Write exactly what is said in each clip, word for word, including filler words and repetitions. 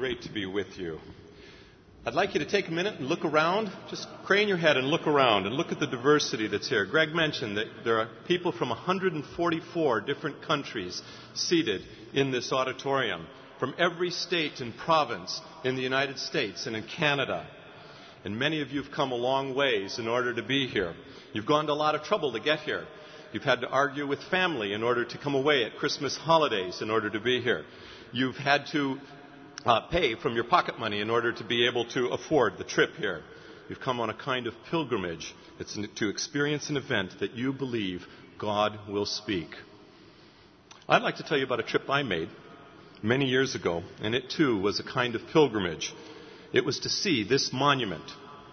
great to be with you. I'd like you to take a minute and look around. Just crane your head and look around and look at the diversity that's here. Greg mentioned that there are people from one hundred forty-four different countries seated in this auditorium, from every state and province in the United States and in Canada. And many of you have come a long ways in order to be here. You've gone to a lot of trouble to get here. You've had to argue with family in order to come away at Christmas holidays in order to be here. You've had to uh, pay from your pocket money in order to be able to afford the trip here. You've come on a kind of pilgrimage. It's to experience an event that you believe God will speak. I'd like to tell you about a trip I made many years ago, and it too was a kind of pilgrimage. It was to see this monument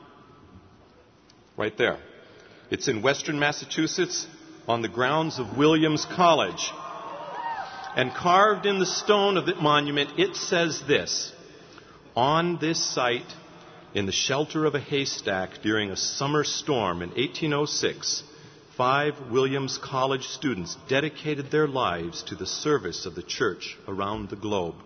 right there. It's in western Massachusetts on the grounds of Williams College. And carved in the stone of the monument, it says this: on this site, in the shelter of a haystack during a summer storm in eighteen oh six, five Williams College students dedicated their lives to the service of the church around the globe.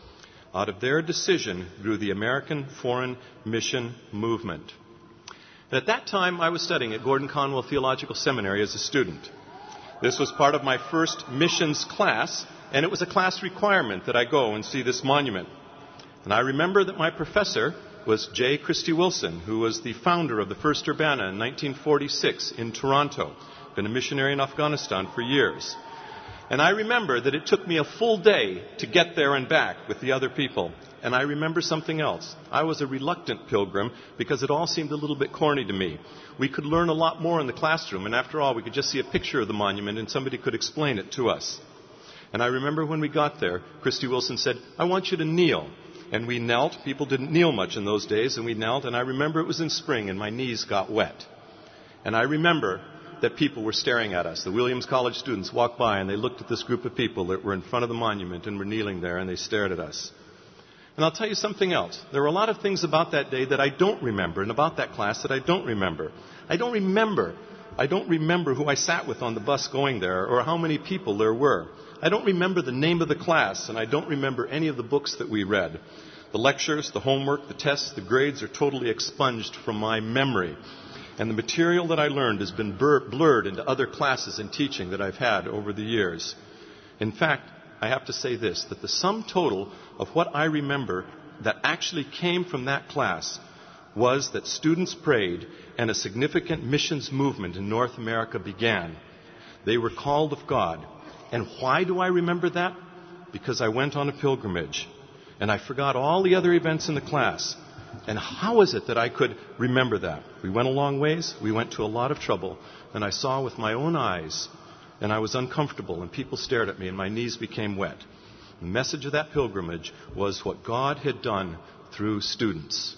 Out of their decision grew the American Foreign Mission Movement. And at that time, I was studying at Gordon Conwell Theological Seminary as a student. This was part of my first missions class, and it was a class requirement that I go and see this monument. And I remember that my professor was J. Christy Wilson, who was the founder of the First Urbana in nineteen forty-six in Toronto. Been a missionary in Afghanistan for years. And I remember that it took me a full day to get there and back with the other people. And I remember something else. I was a reluctant pilgrim because it all seemed a little bit corny to me. We could learn a lot more in the classroom, and after all, we could just see a picture of the monument and somebody could explain it to us. And I remember when we got there, Christy Wilson said, "I want you to kneel." And we knelt. People didn't kneel much in those days, and we knelt. And I remember it was in spring, and my knees got wet. And I remember that people were staring at us. The Williams College students walked by, and they looked at this group of people that were in front of the monument and were kneeling there, and they stared at us. And I'll tell you something else. There were a lot of things about that day that I don't remember, and about that class that I don't remember. I don't remember. I don't remember who I sat with on the bus going there, or how many people there were. I don't remember the name of the class, and I don't remember any of the books that we read. The lectures, the homework, the tests, the grades are totally expunged from my memory. And the material that I learned has been blur- blurred into other classes and teaching that I've had over the years. In fact, I have to say this, that the sum total of what I remember that actually came from that class was that students prayed and a significant missions movement in North America began. They were called of God. And why do I remember that? Because I went on a pilgrimage. And I forgot all the other events in the class. And how is it that I could remember that? We went a long ways. We went to a lot of trouble. And I saw with my own eyes. And I was uncomfortable. And people stared at me. And my knees became wet. The message of that pilgrimage was what God had done through students.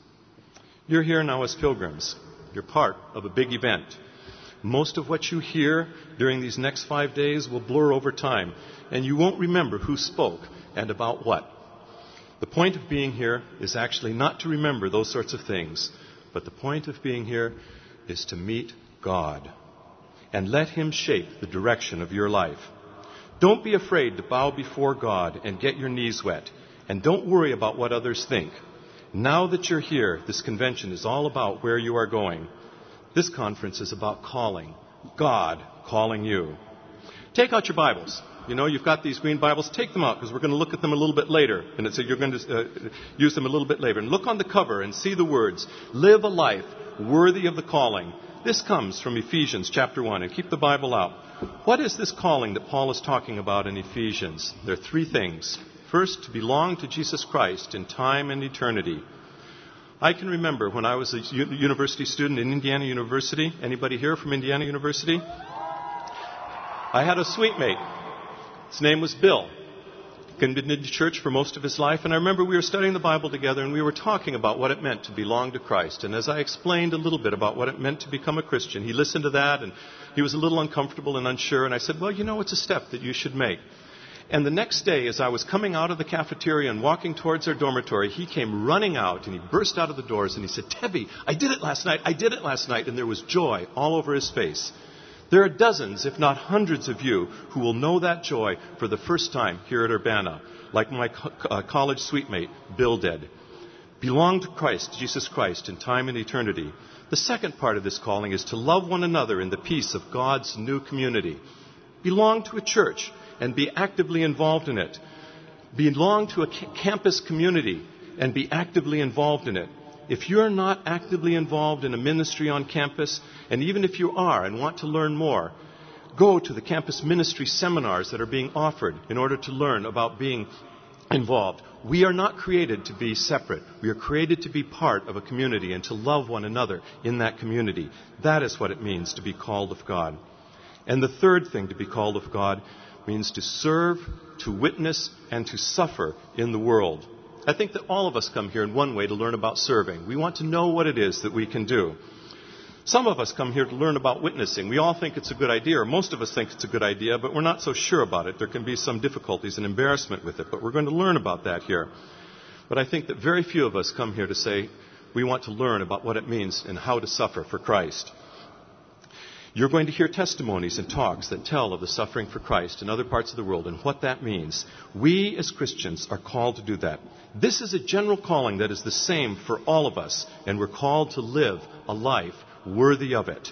You're here now as pilgrims. You're part of a big event. Most of what you hear during these next five days will blur over time, and you won't remember who spoke and about what. The point of being here is actually not to remember those sorts of things, but the point of being here is to meet God and let Him shape the direction of your life. Don't be afraid to bow before God and get your knees wet, and don't worry about what others think. Now that you're here, this convention is all about where you are going. This conference is about calling. God calling you. Take out your Bibles. You know, you've got these green Bibles. Take them out because we're going to look at them a little bit later. And it's, you're going to uh, use them a little bit later. And look on the cover and see the words, "Live a life worthy of the calling." This comes from Ephesians chapter one. And keep the Bible out. What is this calling that Paul is talking about in Ephesians? There are three things. First, to belong to Jesus Christ in time and eternity. I can remember when I was a university student in Indiana University. Anybody here from Indiana University? I had a suite mate. His name was Bill. He'd been in church for most of his life. And I remember we were studying the Bible together and we were talking about what it meant to belong to Christ. And as I explained a little bit about what it meant to become a Christian, he listened to that and he was a little uncomfortable and unsure. And I said, well, you know, it's a step that you should make. And the next day, as I was coming out of the cafeteria and walking towards our dormitory, he came running out and he burst out of the doors and he said, "Tebby, I did it last night. I did it last night." And there was joy all over his face. There are dozens, if not hundreds of you who will know that joy for the first time here at Urbana, like my co- uh, college suite mate, Bill did. Belong to Christ, Jesus Christ, in time and eternity. The second part of this calling is to love one another in the peace of God's new community. Belong to a church and be actively involved in it. Belong to a ca- campus community and be actively involved in it. If you're not actively involved in a ministry on campus, and even if you are and want to learn more, go to the campus ministry seminars that are being offered in order to learn about being involved. We are not created to be separate. We are created to be part of a community and to love one another in that community. That is what it means to be called of God. And the third thing to be called of God means to serve, to witness, and to suffer in the world. I think that all of us come here in one way to learn about serving. We want to know what it is that we can do. Some of us come here to learn about witnessing. We all think it's a good idea, or most of us think it's a good idea, but we're not so sure about it. There can be some difficulties and embarrassment with it, but we're going to learn about that here. But I think that very few of us come here to say we want to learn about what it means and how to suffer for Christ. You're going to hear testimonies and talks that tell of the suffering for Christ in other parts of the world and what that means. We as Christians are called to do that. This is a general calling that is the same for all of us, and we're called to live a life worthy of it.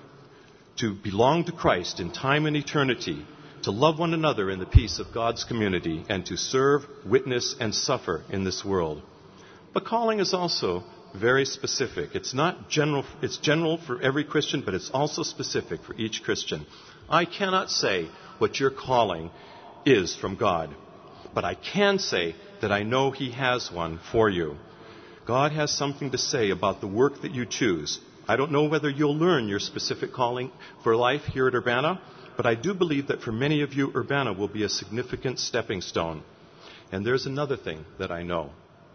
To belong to Christ in time and eternity, to love one another in the peace of God's community, and to serve, witness, and suffer in this world. But calling is also very specific. It's not general, it's general for every Christian, but it's also specific for each Christian. I cannot say what your calling is from God, but I can say that I know He has one for you. God has something to say about the work that you choose. I don't know whether you'll learn your specific calling for life here at Urbana, but I do believe that for many of you, Urbana will be a significant stepping stone. And there's another thing that I know.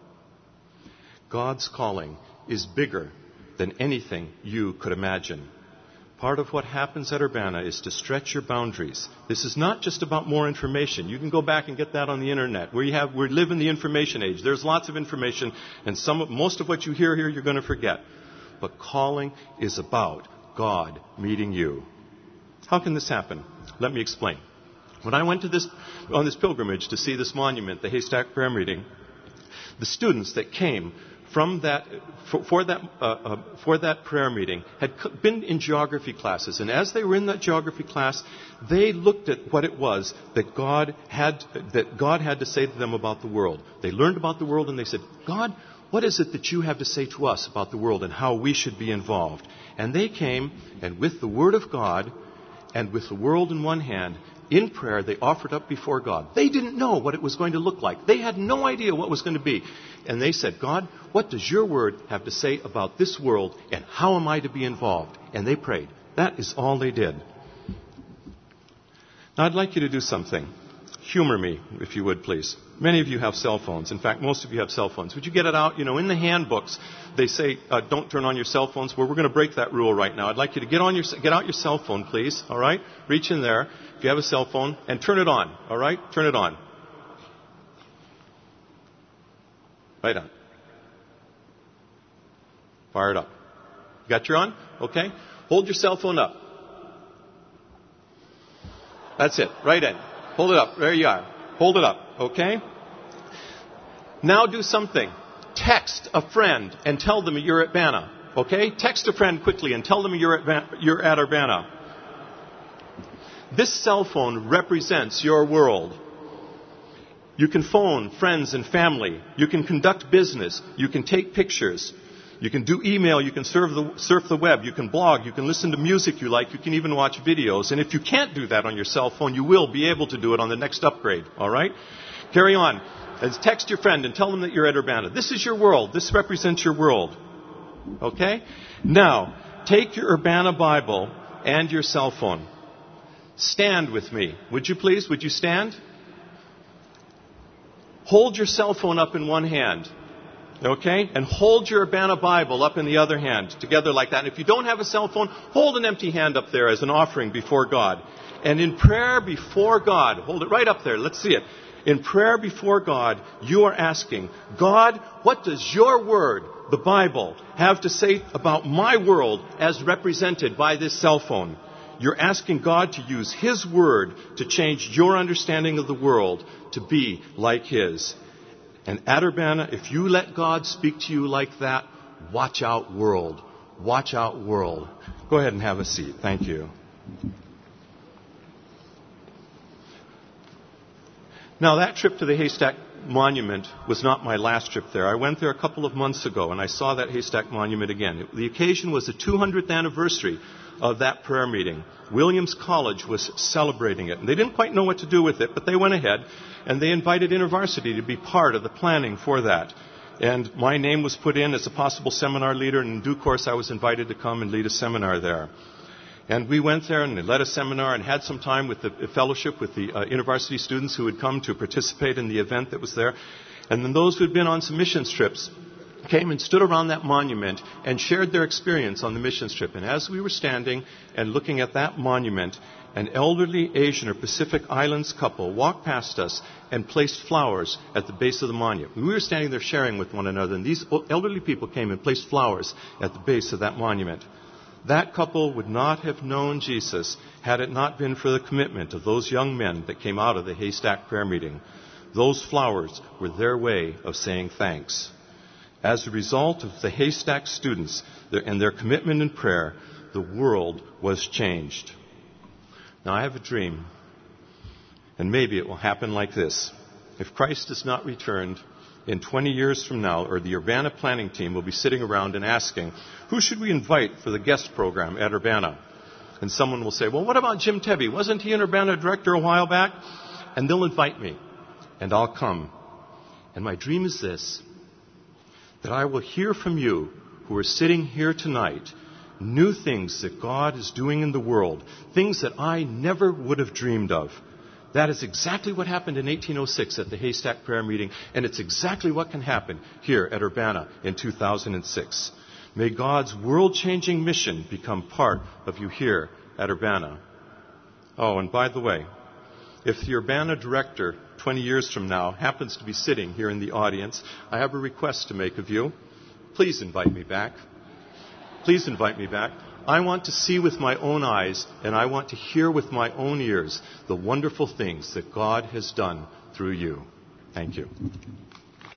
God's calling is bigger than anything you could imagine. Part of what happens at Urbana is to stretch your boundaries. This is not just about more information. You can go back and get that on the internet. We have, we live in the information age. There's lots of information, and some of, most of what you hear here you're going to forget. But calling is about God meeting you. How can this happen? Let me explain. When I went to this on this pilgrimage to see this monument, the Haystack Prayer Meeting, the students that came from that for, for that uh, uh, for that prayer meeting had been in geography classes, and as they were in that geography class, they looked at what it was that God had that God had to say to them about the world. They learned about the world, and they said, "God, what is it that you have to say to us about the world and how we should be involved?" And they came, and with the Word of God and with the world in one hand, in prayer, they offered up before God. They didn't know what it was going to look like. They had no idea what it was going to be. And they said, "God, what does your Word have to say about this world, and how am I to be involved?" And they prayed. That is all they did. Now, I'd like you to do something. Humor me, if you would, please. Many of you have cell phones. In fact, most of you have cell phones. Would you get it out? You know, in the handbooks, they say, uh, don't turn on your cell phones. Well, we're going to break that rule right now. I'd like you to get on your get out your cell phone, please. All right? Reach in there, if you have a cell phone, and turn it on. All right? Turn it on. Right on. Fire it up. You got your on? Okay. Hold your cell phone up. That's it. Right in. Hold it up. There you are. Hold it up. Okay? Now do something. Text a friend and tell them you're at Urbana. Okay? Text a friend quickly and tell them you're at, you're at Urbana. This cell phone represents your world. You can phone friends and family. You can conduct business. You can take pictures. You can do email. You can surf the, surf the web. You can blog. You can listen to music you like. You can even watch videos. And if you can't do that on your cell phone, you will be able to do it on the next upgrade. All right? Carry on. And text your friend and tell them that you're at Urbana. This is your world. This represents your world. Okay? Now, take your Urbana Bible and your cell phone. Stand with me. Would you please? Would you stand? Hold your cell phone up in one hand. Okay? And hold your Urbana Bible up in the other hand, together like that. And if you don't have a cell phone, hold an empty hand up there as an offering before God. And in prayer before God, hold it right up there. Let's see it. In prayer before God, you are asking, God, what does your word, the Bible, have to say about my world as represented by this cell phone? You're asking God to use His Word to change your understanding of the world to be like His. And at Urbana, if you let God speak to you like that, watch out, world. Watch out, world. Go ahead and have a seat. Thank you. Now, that trip to the Haystack Monument was not my last trip there. I went there a couple of months ago, and I saw that Haystack Monument again. The occasion was the two hundredth anniversary of that prayer meeting. Williams College was celebrating it. And they didn't quite know what to do with it, but they went ahead, and they invited InterVarsity to be part of the planning for that. And my name was put in as a possible seminar leader, and in due course I was invited to come and lead a seminar there. And we went there and led a seminar and had some time with the fellowship with the uh, InterVarsity students who had come to participate in the event that was there. And then those who had been on some missions trips came and stood around that monument and shared their experience on the missions trip. And as we were standing and looking at that monument, an elderly Asian or Pacific Islands couple walked past us and placed flowers at the base of the monument. We were standing there sharing with one another, and these elderly people came and placed flowers at the base of that monument. That couple would not have known Jesus had it not been for the commitment of those young men that came out of the Haystack prayer meeting. Those flowers were their way of saying thanks. As a result of the Haystack students and their commitment in prayer, the world was changed. Now, I have a dream, and maybe it will happen like this. If Christ has not returned, in twenty years from now, or the Urbana planning team will be sitting around and asking, who should we invite for the guest program at Urbana? And someone will say, well, what about Jim Tebby? Wasn't he an Urbana director a while back? And they'll invite me, and I'll come. And my dream is this, that I will hear from you who are sitting here tonight new things that God is doing in the world, things that I never would have dreamed of. That is exactly what happened in eighteen oh six at the Haystack prayer meeting, and it's exactly what can happen here at Urbana in two thousand six. May God's world-changing mission become part of you here at Urbana. Oh, and by the way, if the Urbana director twenty years from now happens to be sitting here in the audience, I have a request to make of you. Please invite me back. Please invite me back. I want to see with my own eyes, and I want to hear with my own ears the wonderful things that God has done through you. Thank you.